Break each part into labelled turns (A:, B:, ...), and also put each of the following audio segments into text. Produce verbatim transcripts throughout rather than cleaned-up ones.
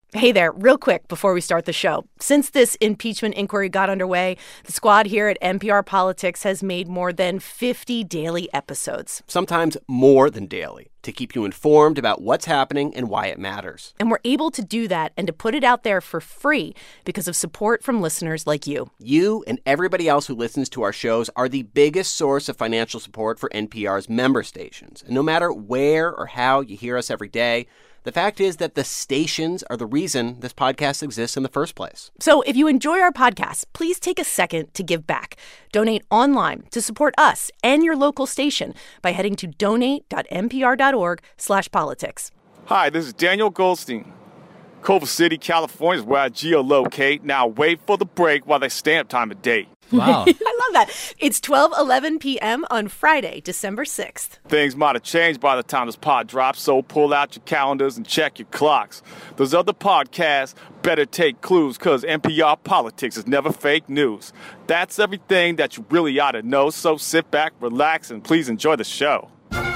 A: Hey there, real quick before we start the show. Since this impeachment inquiry got underway, the squad here at N P R Politics has made more than fifty daily episodes.
B: Sometimes more than daily, to keep you informed about what's happening and why it matters.
A: And we're able to do that and to put it out there for free because of support from listeners like you.
B: You and everybody else who listens to our shows are the biggest source of financial support for N P R's member stations. And no matter where or how you hear us every day, the fact is that the stations are the reason this podcast exists in the first place.
A: So if you enjoy our podcast, please take a second to give back. Donate online to support us and your local station by heading to donate.npr.org slash politics.
C: Hi, this is Daniel Goldstein. Culver City, California is where I geolocate. Now wait for the break while they stamp time a date.
D: Wow.
A: I love that. It's twelve eleven p.m. on Friday, December sixth.
C: Things might have changed by the time this pod drops, so pull out your calendars and check your clocks. Those other podcasts better take clues, because N P R Politics is never fake news. That's everything that you really ought to know, so sit back, relax, and please enjoy the show.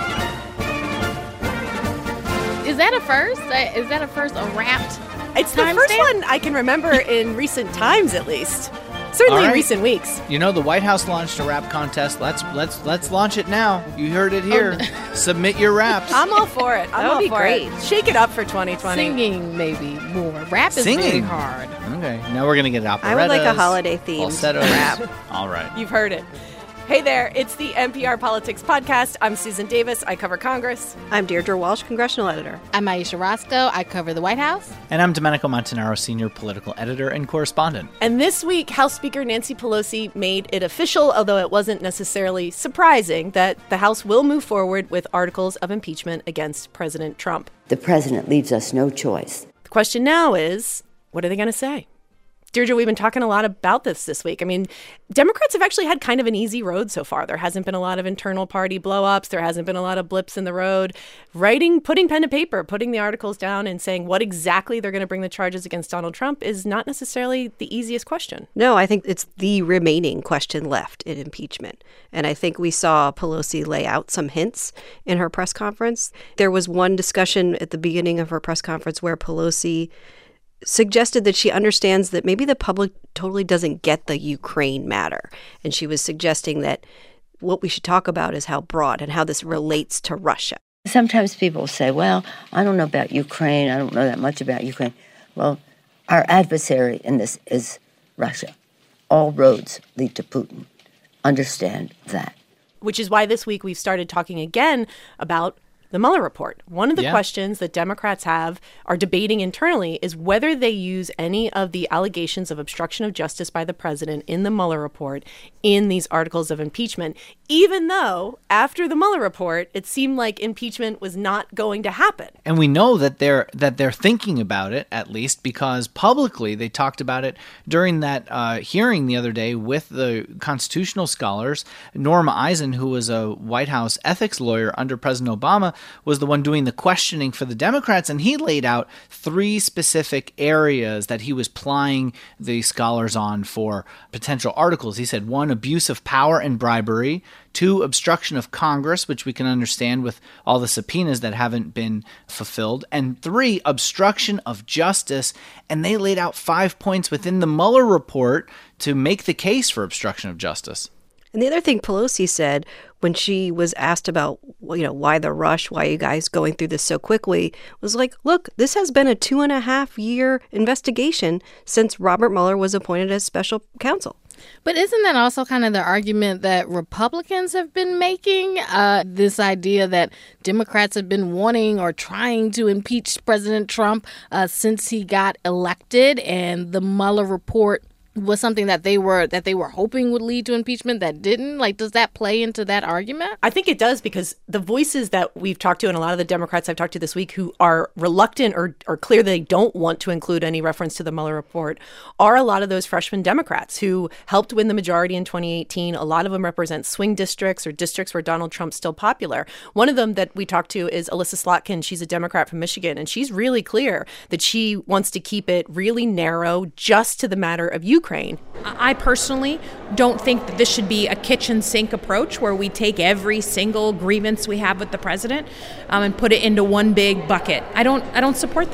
E: Is that a first? Is that a first, a wrapped
A: It's the first
E: stamp?
A: one I can remember in recent times, at least. Certainly
D: All right.
A: in recent weeks.
D: You know, the White House launched a rap contest. Let's let's let's launch it now. You heard it here.
E: Oh.
D: Submit your raps.
A: I'm all for it. I'm
E: That would
A: all
E: be
A: for
E: great.
A: it. Shake it up for twenty twenty.
E: Singing, maybe more. Rap is
D: Singing.
E: very hard.
D: Okay, now we're gonna get operettas.
F: I would like a holiday-themed
D: falsettos.
F: rap.
D: All right.
A: You've heard it. Hey there, it's the N P R Politics Podcast. I'm Susan Davis. I cover Congress.
F: I'm Deirdre Walsh, congressional editor.
E: I'm Aisha Roscoe. I cover the White House.
D: And I'm Domenico Montanaro, senior political editor and correspondent.
A: And this week, House Speaker Nancy Pelosi made it official, although it wasn't necessarily surprising, that the House will move forward with articles of impeachment against President Trump.
G: The president leaves us no choice.
A: The question now is, what are they going to say? Deirdre, we've been talking a lot about this this week. I mean, Democrats have actually had kind of an easy road so far. There hasn't been a lot of internal party blow-ups. There hasn't been a lot of blips in the road. Writing, putting pen to paper, putting the articles down and saying what exactly they're going to bring the charges against Donald Trump is not necessarily the easiest question.
F: No, I think it's the remaining question left in impeachment. And I think we saw Pelosi lay out some hints in her press conference. There was one discussion at the beginning of her press conference where Pelosi suggested that she understands that maybe the public totally doesn't get the Ukraine matter. And she was suggesting that what we should talk about is how broad and how this relates to Russia.
G: Sometimes people say, well, I don't know about Ukraine. I don't know that much about Ukraine. Well, our adversary in this is Russia. All roads lead to Putin. Understand that.
A: Which is why this week we've started talking again about the Mueller report. One of the
D: Yeah.
A: questions that Democrats have, are debating internally, is whether they use any of the allegations of obstruction of justice by the president in the Mueller report in these articles of impeachment, even though after the Mueller report, it seemed like impeachment was not going to happen.
D: And we know that they're that they're thinking about it, at least, because publicly they talked about it during that uh, hearing the other day with the constitutional scholars. Norm Eisen, who was a White House ethics lawyer under President Obama, was the one doing the questioning for the Democrats, and he laid out three specific areas that he was plying the scholars on for potential articles. He said, one, abuse of power and bribery; two, obstruction of Congress, which we can understand with all the subpoenas that haven't been fulfilled; and three, obstruction of justice. And they laid out five points within the Mueller report to make the case for obstruction of justice.
F: And the other thing Pelosi said when she was asked about, you know, why the rush, why are you guys going through this so quickly, was like, look, this has been a two and a half year investigation since Robert Mueller was appointed as special counsel.
E: But isn't that also kind of the argument that Republicans have been making? Uh, this idea that Democrats have been wanting or trying to impeach President Trump uh, since he got elected, and the Mueller report was something that they were that they were hoping would lead to impeachment that didn't? Like, does that play into that argument?
A: I think it does, because the voices that we've talked to, and a lot of the Democrats I've talked to this week who are reluctant or are clear they don't want to include any reference to the Mueller report, are a lot of those freshman Democrats who helped win the majority in twenty eighteen. A lot of them represent swing districts or districts where Donald Trump's still popular. One of them that we talked to is Alyssa Slotkin. She's a Democrat from Michigan, and she's really clear that she wants to keep it really narrow just to the matter of Ukraine. Ukraine.
H: I personally don't think that this should be a kitchen sink approach where we take every single grievance we have with the president um, and put it into one big bucket. I don't I don't support that.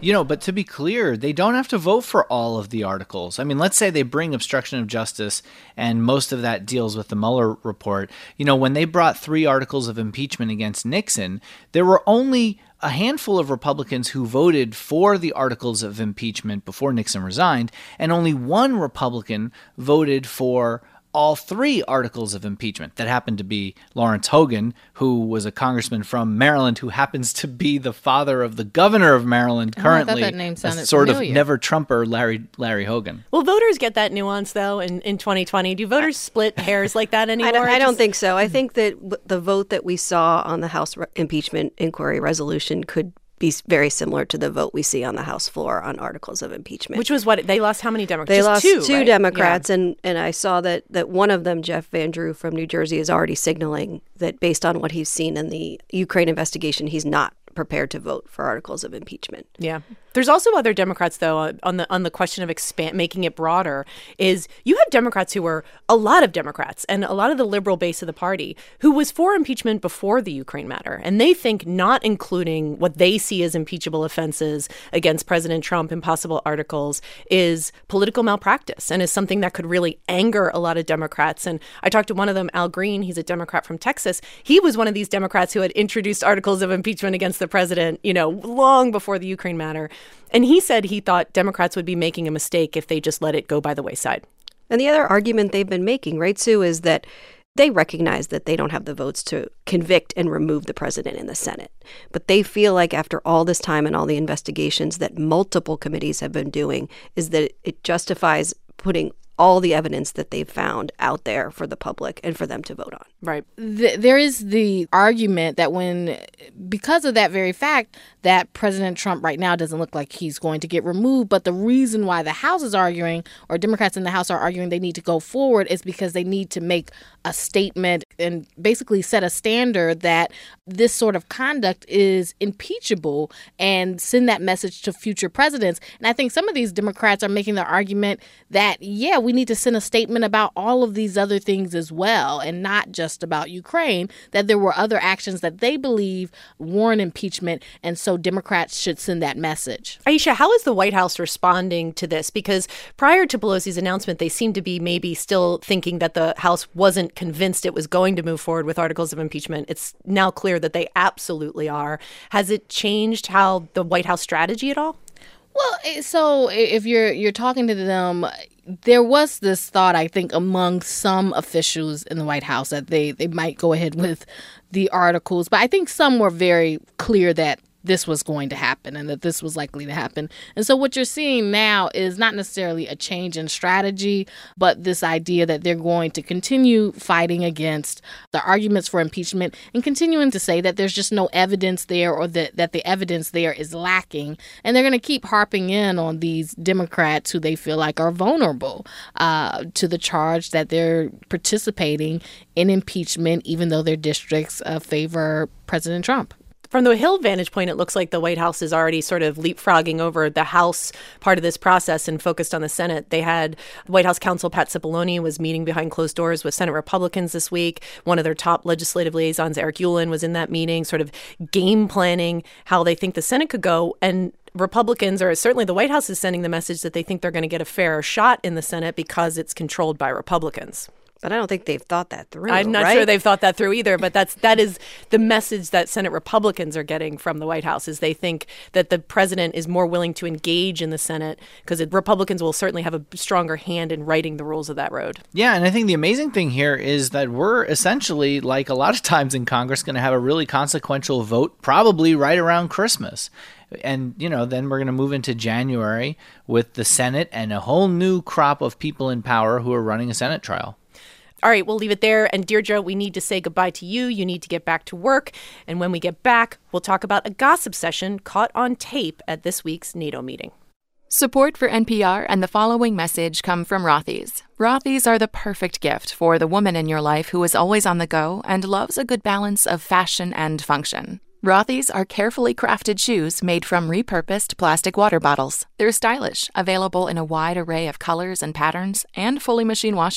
D: You know, but to be clear, they don't have to vote for all of the articles. I mean, let's say they bring obstruction of justice and most of that deals with the Mueller report. You know, when they brought three articles of impeachment against Nixon, there were only a handful of Republicans who voted for the articles of impeachment before Nixon resigned, and only one Republican voted for all three articles of impeachment. That happened to be Lawrence Hogan, who was a congressman from Maryland, who happens to be the father of the governor of Maryland currently.
E: Oh, I thought that name sounded
D: sort
E: familiar.
D: of never-Trumper Larry Larry Hogan.
A: Will voters get that nuance, though, in, in twenty twenty? Do voters split hairs like that anymore?
F: I don't, I don't
A: Just-
F: think so. I think that w- the vote that we saw on the House re- impeachment inquiry resolution could be s- very similar to the vote we see on the House floor on articles of impeachment.
A: Which was what? They lost how many Democrats?
F: They
A: Just
F: lost
A: two,
F: two
A: right?
F: Democrats,
A: Yeah.
F: and, and I saw that, that one of them, Jeff Van Drew from New Jersey, is already signaling that based on what he's seen in the Ukraine investigation, he's not prepared to vote for articles of impeachment.
A: Yeah. There's also other Democrats, though, uh, on the on the question of expand making it broader. Is you have Democrats who were a lot of Democrats and a lot of the liberal base of the party who was for impeachment before the Ukraine matter, and they think not including what they see as impeachable offenses against President Trump in possible articles is political malpractice and is something that could really anger a lot of Democrats. And I talked to one of them, Al Green. He's a Democrat from Texas. He was one of these Democrats who had introduced articles of impeachment against the president, you know, long before the Ukraine matter. And he said he thought Democrats would be making a mistake if they just let it go by the wayside.
F: And the other argument they've been making, right, Sue, is that they recognize that they don't have the votes to convict and remove the president in the Senate. But they feel like after all this time and all the investigations that multiple committees have been doing, is that it justifies putting all the evidence that they've found out there for the public and for them to vote on.
A: Right.
E: Th- there is the argument that when, because of that very fact, that President Trump right now doesn't look like he's going to get removed. But the reason why the House is arguing, or Democrats in the House are arguing they need to go forward, is because they need to make a statement and basically set a standard that this sort of conduct is impeachable and send that message to future presidents. And I think some of these Democrats are making the argument that, yeah, we need to send a statement about all of these other things as well, and not just about Ukraine, that there were other actions that they believe warrant impeachment. And so Democrats should send that message.
A: Aisha, how is the White House responding to this? Because prior to Pelosi's announcement, they seemed to be maybe still thinking that the House wasn't convinced it was going to move forward with articles of impeachment. It's now clear that they absolutely are. Has it changed how the White House strategy at all?
E: Well, so if you're you're talking to them, there was this thought, I think, among some officials in the White House that they, they might go ahead with the articles. But I think some were very clear that this was going to happen and that this was likely to happen. And so what you're seeing now is not necessarily a change in strategy, but this idea that they're going to continue fighting against the arguments for impeachment and continuing to say that there's just no evidence there, or that, that the evidence there is lacking. And they're going to keep harping in on these Democrats who they feel like are vulnerable uh, to the charge that they're participating in impeachment, even though their districts uh, favor President Trump.
A: From the Hill vantage point, it looks like the White House is already sort of leapfrogging over the House part of this process and focused on the Senate. They had White House counsel Pat Cipollone was meeting behind closed doors with Senate Republicans this week. One of their top legislative liaisons, Eric Uihlein, was in that meeting, sort of game planning how they think the Senate could go. And Republicans, or certainly the White House, is sending the message that they think they're going to get a fair shot in the Senate because it's controlled by Republicans.
F: But I don't think they've thought that through.
A: I'm not
F: right?
A: sure they've thought that through either, but that's that is the message that Senate Republicans are getting from the White House, is they think that the president is more willing to engage in the Senate because Republicans will certainly have a stronger hand in writing the rules of that road.
D: Yeah, and I think the amazing thing here is that we're essentially, like a lot of times in Congress, going to have a really consequential vote probably right around Christmas. And, you know, then we're going to move into January with the Senate and a whole new crop of people in power who are running a Senate trial.
A: All right, we'll leave it there. And Deirdre, we need to say goodbye to you. You need to get back to work. And when we get back, we'll talk about a gossip session caught on tape at this week's NATO meeting.
I: Support for N P R and the following message come from Rothy's. Rothy's are the perfect gift for the woman in your life who is always on the go and loves a good balance of fashion and function. Rothy's are carefully crafted shoes made from repurposed plastic water bottles. They're stylish, available in a wide array of colors and patterns, and fully machine washable.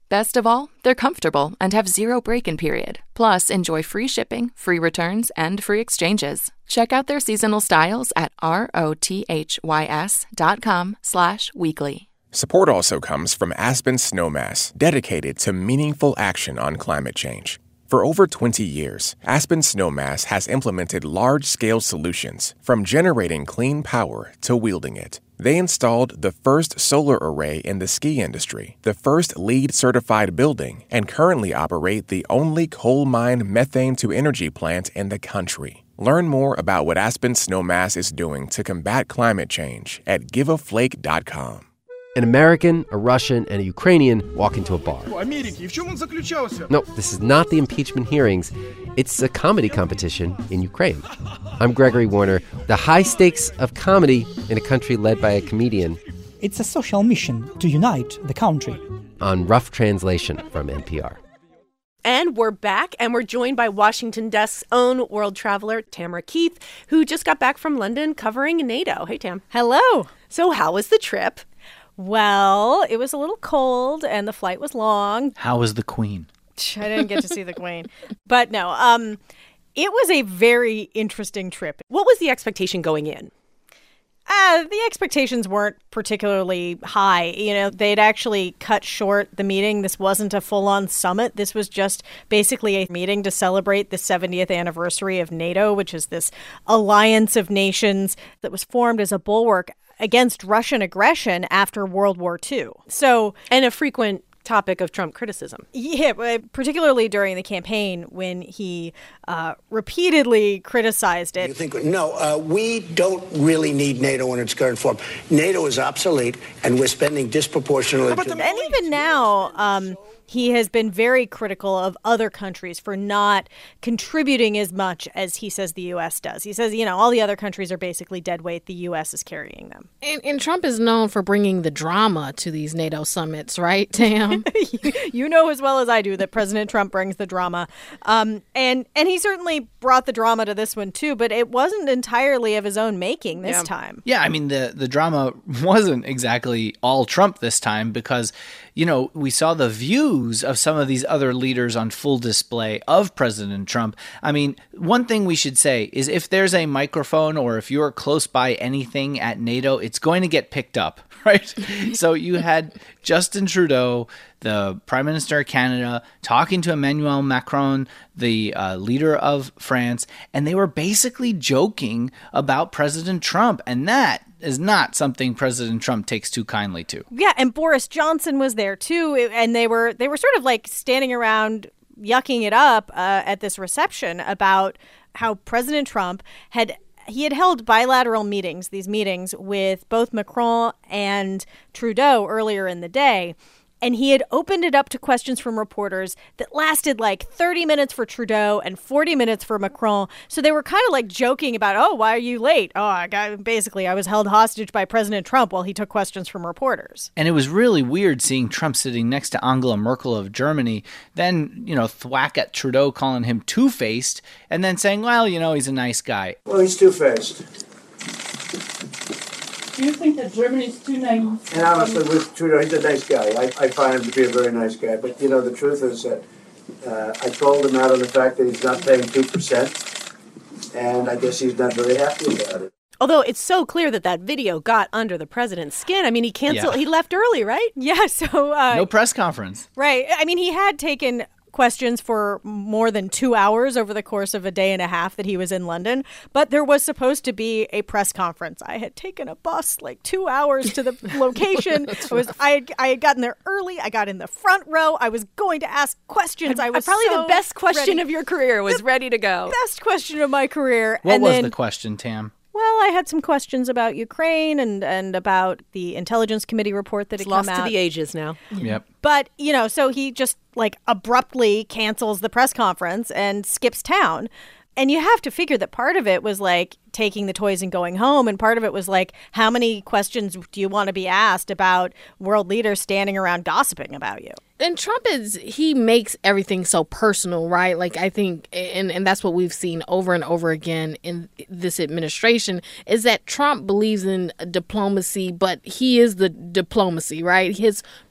I: Best of all, they're comfortable and have zero break-in period. Plus, enjoy free shipping, free returns, and free exchanges. Check out their seasonal styles at rothys dot com slash weekly.
J: Support also comes from Aspen Snowmass, dedicated to meaningful action on climate change. For over twenty years, Aspen Snowmass has implemented large-scale solutions, from generating clean power to wielding it. They installed the first solar array in the ski industry, the first LEED-certified building, and currently operate the only coal-mine methane-to-energy plant in the country. Learn more about what Aspen Snowmass is doing to combat climate change at give a flake dot com.
K: An American, a Russian, and a Ukrainian walk into a bar. No, this is not the impeachment hearings. It's a comedy competition in Ukraine. I'm Gregory Warner. The high stakes of comedy in a country led by a comedian.
L: It's a social mission to unite the country.
K: On Rough Translation from N P R.
A: And we're back, and we're joined by Washington Desk's own world traveler, Tamara Keith, who just got back from London covering NATO. Hey, Tam.
M: Hello.
A: So how was the trip?
M: Well, it was a little cold and the flight was long.
D: How was the Queen?
M: I didn't get to see the Queen. But no, um, it was a very interesting trip.
A: What was the expectation going in?
M: Uh, the expectations weren't particularly high. You know, they'd actually cut short the meeting. This wasn't a full-on summit. This was just basically a meeting to celebrate the seventieth anniversary of NATO, which is this alliance of nations that was formed as a bulwark against Russian aggression after World War Two. So,
A: and a frequent topic of Trump criticism.
M: Yeah, particularly during the campaign when he uh, repeatedly criticized it.
N: You think, no, uh, we don't really need NATO in its current form. NATO is obsolete, and we're spending disproportionately.
M: To- and even now, um, he has been very critical of other countries for not contributing as much as he says the U S does. He says, you know, all the other countries are basically dead weight. The U S is carrying them.
E: And, and Trump is known for bringing the drama to these NATO summits, right, Tam?
M: you, you know as well as I do that President Trump brings the drama. Um, and, and he certainly brought the drama to this one, too, but it wasn't entirely of his own making this
A: yeah.
M: time.
D: Yeah, I mean, the, the drama wasn't exactly all Trump this time because, you know, we saw the views of some of these other leaders on full display of President Trump. I mean, one thing we should say is if there's a microphone or if you're close by anything at NATO, it's going to get picked up, right? So you had Justin Trudeau, the Prime Minister of Canada, talking to Emmanuel Macron, the uh, leader of France, and they were basically joking about President Trump, and that is not something President Trump takes too kindly to.
M: Yeah, and Boris Johnson was there too, and they were they were sort of like standing around yucking it up uh, at this reception about how President Trump had he had held bilateral meetings, these meetings with both Macron and Trudeau earlier in the day. And he had opened it up to questions from reporters that lasted like thirty minutes for Trudeau and forty minutes for Macron. So they were kind of like joking about, oh, why are you late? Oh, I got basically I was held hostage by President Trump while he took questions from reporters.
D: And it was really weird seeing Trump sitting next to Angela Merkel of Germany, then, you know, thwack at Trudeau calling him two-faced and then saying, well, you know, he's a nice guy.
N: Well, he's two-faced.
O: Do you think that Germany's too naive?
N: And honestly, with Trudeau, he's a nice guy. I, I find him to be a very nice guy. But, you know, the truth is that uh, I called him out on the fact that he's not paying two percent. And I guess he's not very happy about it.
A: Although it's so clear that that video got under the president's skin. I mean, he canceled,
D: Yeah.
A: he left early, right?
M: Yeah, so... Uh,
D: No press conference.
M: Right. I mean, he had taken questions for more than two hours over the course of a day and a half that he was in London. But there was supposed to be a press conference. I had taken a bus like two hours to the location. I was I had, I had gotten there early. I got in the front row. I was going to ask questions. I was
A: Probably
M: so
A: the best question
M: ready.
A: of your career was ready to go.
M: Best question of my career.
D: What
M: and
D: was
M: then,
D: the question, Tam?
M: Well, I had some questions about Ukraine and, and about the Intelligence Committee report that
A: It's
M: had
A: lost
M: come out.
A: to the ages now.
D: Yep.
M: But, you know, so he just like abruptly cancels the press conference and skips town. And you have to figure that part of it was like taking the toys and going home. And part of it was like, how many questions do you want to be asked about world leaders standing around gossiping about you?
E: And Trump is, he makes everything so personal, right? Like, I think, and, and that's what we've seen over and over again in this administration, is that Trump believes in diplomacy, but he is the diplomacy, right? His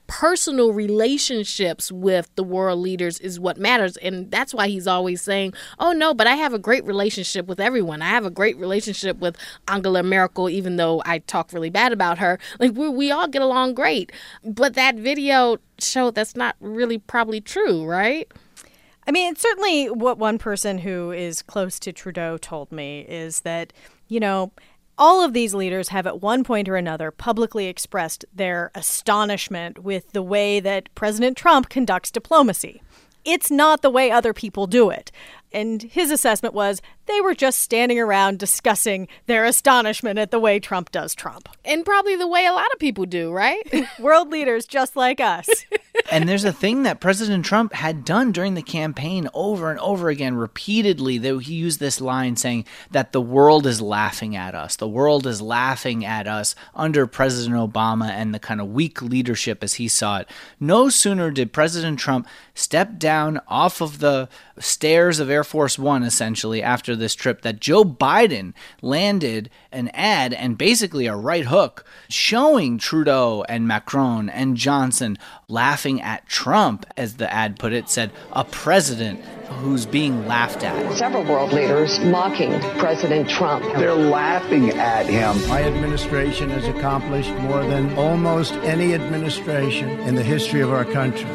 E: personal relationships with the world leaders is what matters. And that's why he's always saying, oh, no, but I have a great relationship with everyone. I have a great relationship with Angela Merkel, even though I talk really bad about her. Like, we, we all get along great. But that video showed that's not really probably true, right?
M: I mean, it's certainly what one person who is close to Trudeau told me is that, you know, all of these leaders have at one point or another publicly expressed their astonishment with the way that President Trump conducts diplomacy. It's not the way other people do it. And his assessment was they were just standing around discussing their astonishment at the way Trump does Trump.
E: And probably the way a lot of people do, right?
M: World leaders just like us.
D: And there's a thing that President Trump had done during the campaign over and over again, repeatedly, that he used this line saying that the world is laughing at us. The world is laughing at us under President Obama and the kind of weak leadership as he saw it. No sooner did President Trump step down off of the stairs of Air Force One, essentially, after this trip, that Joe Biden landed an ad and basically a right hook showing Trudeau and Macron and Johnson laughing at Trump, as the ad put it, said, a president who's being laughed at.
P: Several world leaders mocking President Trump.
Q: They're laughing at him. My administration has accomplished more than almost any administration in the history of our country.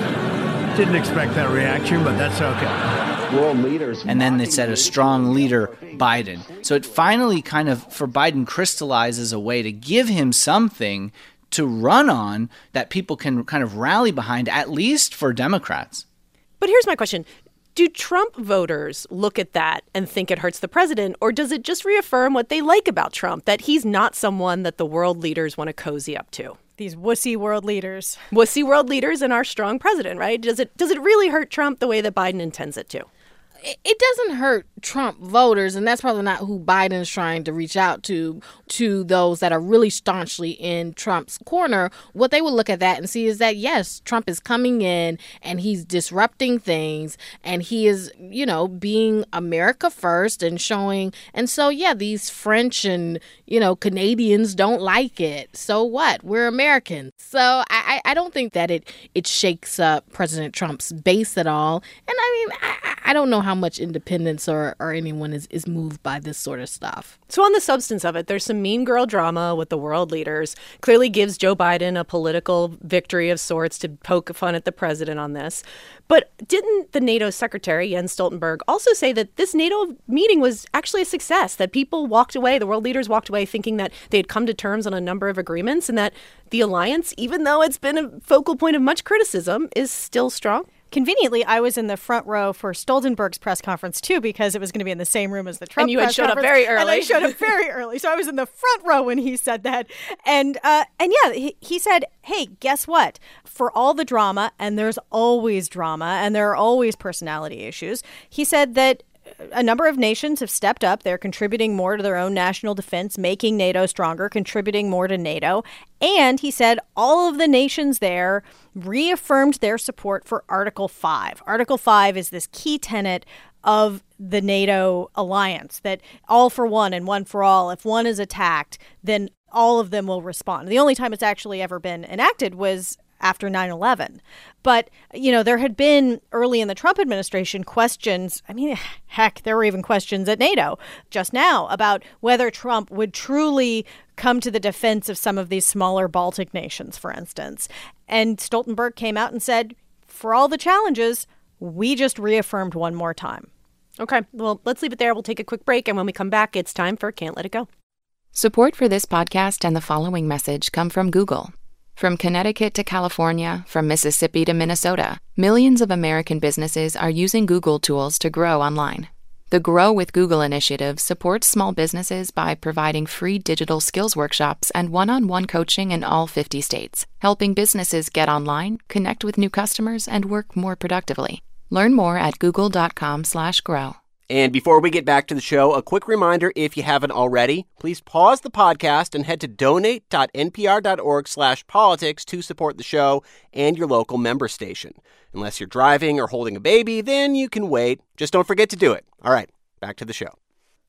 Q: Didn't expect that reaction, but that's okay.
D: World leaders. And then they said a strong leader, Biden. So it finally kind of, for Biden, crystallizes a way to give him something to run on that people can kind of rally behind, at least for Democrats.
A: But here's my question. Do Trump voters look at that and think it hurts the president, or does it just reaffirm what they like about Trump, that he's not someone that the world leaders want to cozy up to?
M: These wussy world leaders.
A: Wussy world leaders and our strong president, right? Does it does it really hurt Trump the way that Biden intends it to?
E: It doesn't hurt Trump voters, and that's probably not who Biden's trying to reach out to, to those that are really staunchly in Trump's corner. What they would look at that and see is that, yes, Trump is coming in and he's disrupting things and he is, you know, being America first and showing. And so, yeah, these French and, you know, Canadians don't like it. So what? We're Americans. So I, I don't think that it, it shakes up President Trump's base at all. And I mean, I, I don't know how much independence or, or anyone is, is moved by this sort of stuff.
A: So on the substance of it, there's some mean girl drama with the world leaders. Clearly gives Joe Biden a political victory of sorts to poke fun at the president on this. But didn't the NATO secretary, Jens Stoltenberg, also say that this NATO meeting was actually a success, that people walked away, the world leaders walked away thinking that they had come to terms on a number of agreements and that the alliance, even though it's been a focal point of much criticism, is still strong?
M: Conveniently, I was in the front row for Stoltenberg's press conference, too, because it was going to be in the same room as the Trump
A: press conference. And you had showed
M: conference.
A: up very early.
M: And I showed up very early. So I was in the front row when he said that. And, uh, and yeah, he, he said, hey, guess what? For all the drama, and there's always drama, and there are always personality issues, he said that a number of nations have stepped up. They're contributing more to their own national defense, making NATO stronger, contributing more to NATO. And he said all of the nations there reaffirmed their support for Article five. Article five is this key tenet of the NATO alliance, that all for one and one for all. If one is attacked, then all of them will respond. The only time it's actually ever been enacted was after nine eleven. But, you know, there had been early in the Trump administration questions. I mean, heck, there were even questions at NATO just now about whether Trump would truly come to the defense of some of these smaller Baltic nations, for instance. And Stoltenberg came out and said, for all the challenges, we just reaffirmed one more time.
A: Okay, well, let's leave it there. We'll take a quick break. And when we come back, it's time for Can't Let It Go.
I: Support for this podcast and the following message come from Google. From Connecticut to California, from Mississippi to Minnesota, millions of American businesses are using Google tools to grow online. The Grow with Google initiative supports small businesses by providing free digital skills workshops and one-on-one coaching in all fifty states, helping businesses get online, connect with new customers, and work more productively. Learn more at google.com slash grow.
B: And before we get back to the show, a quick reminder, if you haven't already, please pause the podcast and head to donate.npr.org slash politics to support the show and your local member station. Unless you're driving or holding a baby, then you can wait. Just don't forget to do it. All right, back to the show.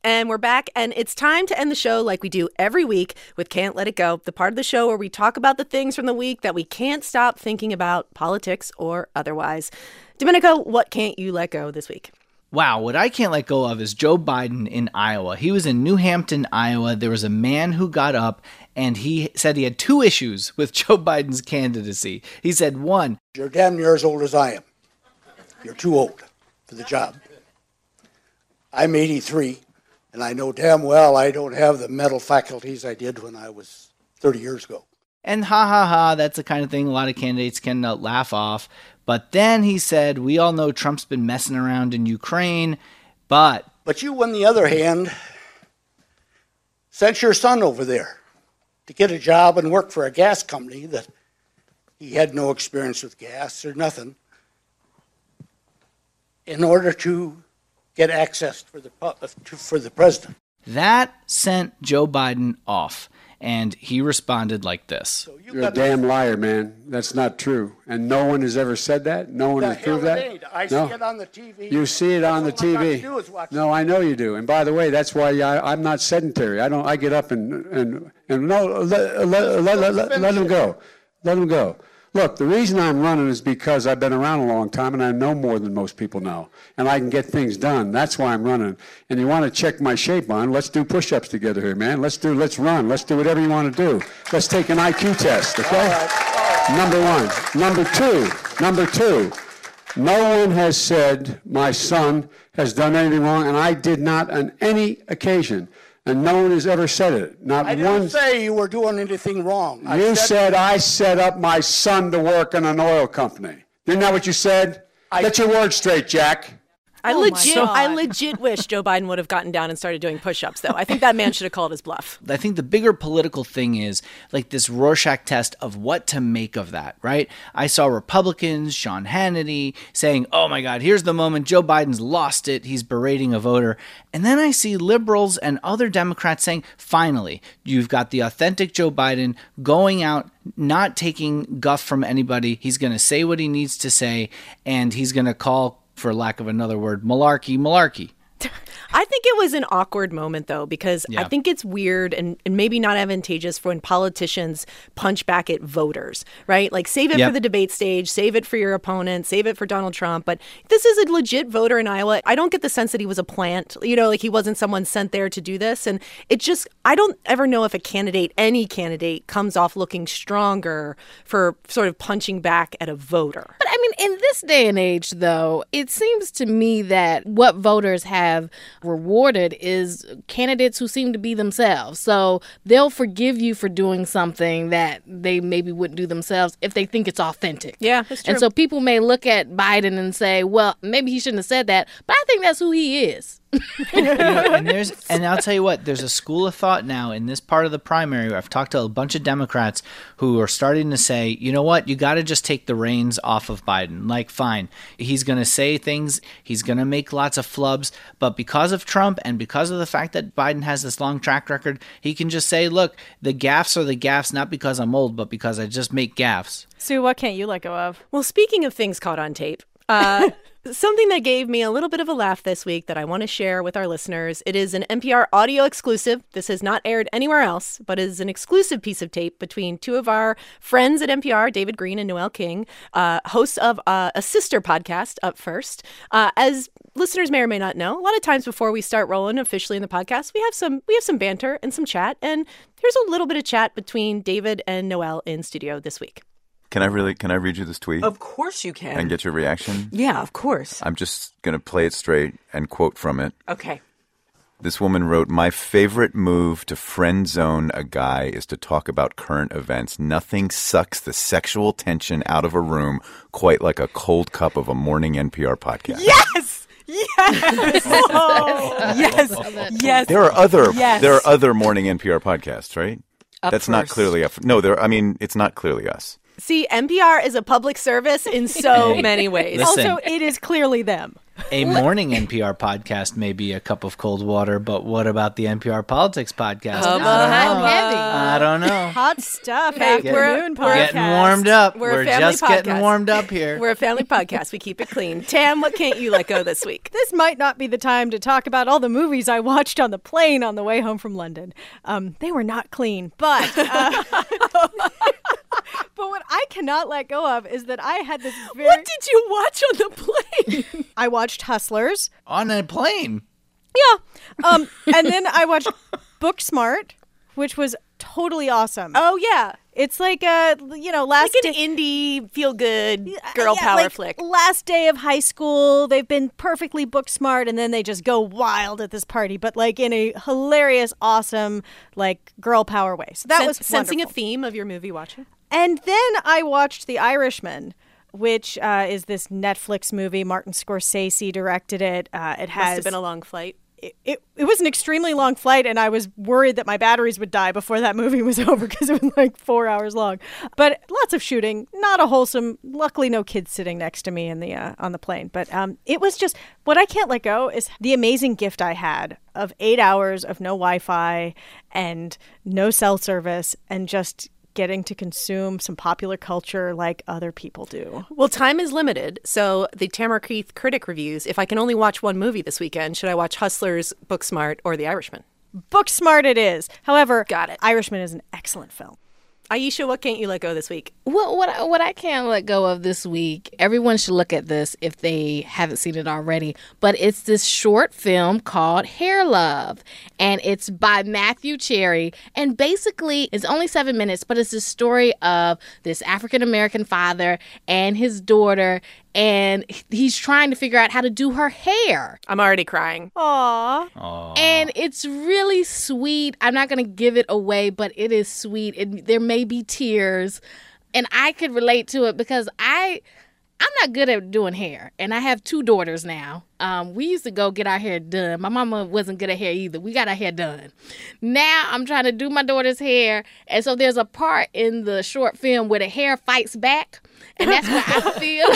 A: And we're back, and it's time to end the show like we do every week with Can't Let It Go, the part of the show where we talk about the things from the week that we can't stop thinking about, politics or otherwise. Domenico, what can't you let go this week?
D: Wow, what I can't let go of is Joe Biden in Iowa. He was in New Hampton, Iowa. There was a man who got up and he said he had two issues with Joe Biden's candidacy. He said, one,
R: you're damn near as old as I am. You're too old for the job. I'm eighty-three, and I know damn well I don't have the mental faculties I did when I was thirty years ago.
D: And ha ha ha, that's the kind of thing a lot of candidates can uh, laugh off. But then he said, we all know Trump's been messing around in Ukraine, but...
R: But you, on the other hand, sent your son over there to get a job and work for a gas company that he had no experience with gas or nothing in order to get access for the, for the president.
D: That sent Joe Biden off. And he responded like this.
R: So you
S: You're a damn liar, man. That's not true. And no one has ever said that? No one
R: the
S: has proved that?
R: Ain't. I
S: no.
R: see it on the T V.
S: You see it on the
R: T V.
S: T V. No, I know you do. And by the way, that's why I, I'm not sedentary. I don't. I get up and, and, and no, let, let, let, let, let, let him go. Let him go. Look, the reason I'm running is because I've been around a long time and I know more than most people know. And I can get things done. That's why I'm running. And you want to check my shape on, let's do push-ups together here, man. Let's do, let's run. Let's do whatever you want to do. Let's take an I Q test, okay? All right. All right. Number one. Number two. Number two. No one has said my son has done anything wrong, and I did not on any occasion. And no one has ever said it. Not
R: I didn't
S: one.
R: say you were doing anything wrong. I
S: You
R: said,
S: said I set up my son to work in an oil company. Isn't that what you said?
R: I,
S: Get your words straight, Jack.
A: I
M: Oh my
A: legit,
M: God.
A: I legit wish Joe Biden would have gotten down and started doing push-ups, though. I think that man should have called his bluff.
D: I think the bigger political thing is like this Rorschach test of what to make of that, right? I saw Republicans, Sean Hannity, saying, oh my God, here's the moment Joe Biden's lost it. He's berating a voter. And then I see liberals and other Democrats saying, finally, you've got the authentic Joe Biden going out, not taking guff from anybody. He's going to say what he needs to say, and he's going to call, for lack of another word, malarkey, malarkey.
A: I think it was an awkward moment, though, because
D: Yeah.
A: I think it's weird and, and maybe not advantageous for when politicians punch back at voters, right? Like, save it
D: Yep.
A: for the debate stage, save it for your opponent, save it for Donald Trump. But this is a legit voter in Iowa. I don't get the sense that he was a plant, you know, like he wasn't someone sent there to do this. And it just, I don't ever know if a candidate, any candidate, comes off looking stronger for sort of punching back at a voter.
E: But I mean, in this day and age, though, it seems to me that what voters have rewarded is candidates who seem to be themselves. So they'll forgive you for doing something that they maybe wouldn't do themselves if they think it's authentic.
A: Yeah, that's true.
E: And so people may look at Biden and say, well, maybe he shouldn't have said that, but I think that's who he is.
D: You know, and there's and I'll tell you what, there's a school of thought now in this part of the primary where I've talked to a bunch of Democrats who are starting to say, you know what, you got to just take the reins off of Biden. Like, fine, he's going to say things, he's going to make lots of flubs, but because of Trump and because of the fact that Biden has this long track record, he can just say, look, the gaffes are the gaffes, not because I'm old, but because I just make gaffes.
M: Sue, what can't you let go of?
A: Well, speaking of things caught on tape, uh, something that gave me a little bit of a laugh this week that I want to share with our listeners. It is an N P R audio exclusive. This has not aired anywhere else, but is an exclusive piece of tape between two of our friends at N P R, David Green and Noel King, uh, hosts of uh, a sister podcast, Up First. Uh, as listeners may or may not know, a lot of times before we start rolling officially in the podcast, we have some we have some banter and some chat. And here's a little bit of chat between David and Noel in studio this week.
T: Can I really, can I read you this tweet?
U: Of course you can.
T: And get your reaction?
U: Yeah, of course.
T: I'm just going to play it straight and quote from it.
U: Okay.
T: This woman wrote, "My favorite move to friend zone a guy is to talk about current events. Nothing sucks the sexual tension out of a room quite like a cold cup of a morning N P R podcast."
U: Yes! Yes! Oh, yes! Yes!
T: There are other,
U: yes.
T: there are other morning N P R podcasts, right?
U: Up
T: That's not
U: First.
T: clearly, a, no, there, I mean, it's not clearly us.
A: See, N P R is a public service in so many ways.
D: Listen.
M: Also, it is clearly them.
D: A morning N P R podcast may be a cup of cold water, but what about the N P R Politics podcast?
M: Oh,
D: I don't know.
M: heavy.
D: I don't know.
M: Hot stuff.
A: Hey,
M: afternoon
A: we're, we're
M: podcast.
D: Getting warmed up.
A: We're,
D: We're,
A: a family
D: just
A: podcast.
D: getting warmed up here.
A: We're a family podcast. We keep it clean. Tam, what can't you let go this week?
M: This might not be the time to talk about all the movies I watched on the plane on the way home from London. Um, they were not clean, but uh, but what I cannot let go of is that I had this very.
A: What did you watch on the plane?
M: I watched Hustlers
D: on a plane.
M: Yeah, um, and then I watched Booksmart, which was totally awesome.
A: Oh yeah.
M: It's like a, you know, last
A: like an
M: day,
A: indie feel-good girl
M: yeah,
A: power
M: like
A: flick.
M: Last day of high school, they've been perfectly book smart, and then they just go wild at this party, but like in a hilarious, awesome, like girl power way. So that
A: Sen-
M: was
A: sensing
M: wonderful.
A: a theme of your movie watching.
M: And then I watched The Irishman, which uh, is this Netflix movie. Martin Scorsese directed it. Uh, it has
A: Must have been a long flight.
M: It, it, it was an extremely long flight, and I was worried that my batteries would die before that movie was over because it was like four hours long. But lots of shooting, not a wholesome. Luckily, no kids sitting next to me in the uh, on the plane. But um, it was just what I can't let go is the amazing gift I had of eight hours of no Wi-Fi and no cell service, and just getting to consume some popular culture like other people do.
A: Well, time is limited, so the Tamara Keith critic reviews, if I can only watch one movie this weekend, should I watch Hustlers, Booksmart, or The Irishman?
M: Booksmart it is. However,
A: Got it.
M: Irishman is an excellent film.
A: Aisha, what can't you let go this week?
E: What what I- what I can't let go of this week, everyone should look at this if they haven't seen it already, but it's this short film called Hair Love, and it's by Matthew Cherry, and basically it's only seven minutes, but it's the story of this African-American father and his daughter, and he's trying to figure out how to do her hair.
A: I'm already crying.
M: Aww.
E: And it's really sweet. I'm not going to give it away, but it is sweet. It, there may be tears. And I could relate to it because I, I'm not good at doing hair. And I have two daughters now. Um, we used to go get our hair done. My mama wasn't good at hair either. We got our hair done. Now I'm trying to do my daughter's hair. And so there's a part in the short film where the hair fights back. And that's what I feel.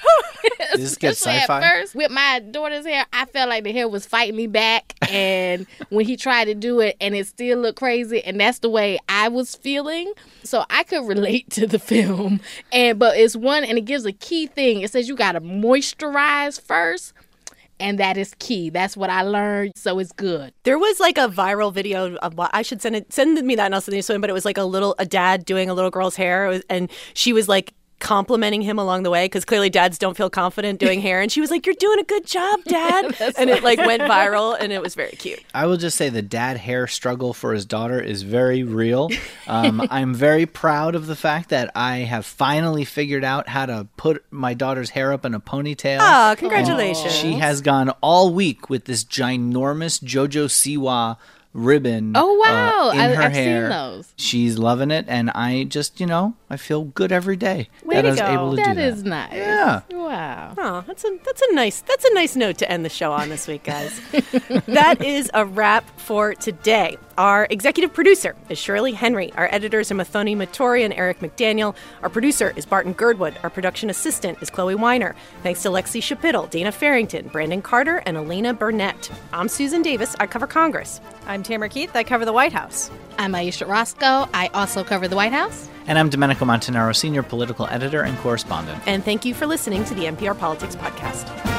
D: This gets sci-fi.
E: At first, with my daughter's hair, I felt like the hair was fighting me back. And when he tried to do it, and it still looked crazy, and that's the way I was feeling. So I could relate to the film. And but it's one, and it gives a key thing. It says you got to moisturize first. And that is key. That's what I learned. So it's good.
A: There was like a viral video of what I should send it. Send me that and I'll send it to him. But it was like a little a dad doing a little girl's hair, it was, and she was like complimenting him along the way because clearly dads don't feel confident doing hair, and she was like, "You're doing a good job, Dad," and it like went viral, and it was very cute.
D: I will just say the dad hair struggle for his daughter is very real. Um, I'm very proud of the fact that I have finally figured out how to put my daughter's hair up in a ponytail.
A: Oh, congratulations.
D: And she has gone all week with this ginormous JoJo Siwa ribbon.
E: Oh, wow.
D: uh, in
E: I,
D: her
E: I've
D: hair.
E: seen those.
D: She's loving it, and I just, you know, I feel good every day
E: Way
D: that
E: to
D: I was
E: go.
D: able to
E: That
D: do that.
E: is nice.
D: Yeah.
E: Wow.
A: Oh, that's a that's a nice that's a nice note to end the show on this week, guys. That is a wrap for today. Our executive producer is Shirley Henry. Our editors are Mathoni Mattori and Eric McDaniel. Our producer is Barton Girdwood. Our production assistant is Chloe Weiner. Thanks to Lexi Shapittle, Dana Farrington, Brandon Carter, and Elena Burnett. I'm Susan Davis. I cover Congress.
M: I'm Tamara Keith. I cover the White House.
E: I'm Aisha Roscoe. I also cover the White House.
D: And I'm Domenico Montanaro, senior political editor and correspondent.
A: And thank you for listening to the N P R Politics Podcast.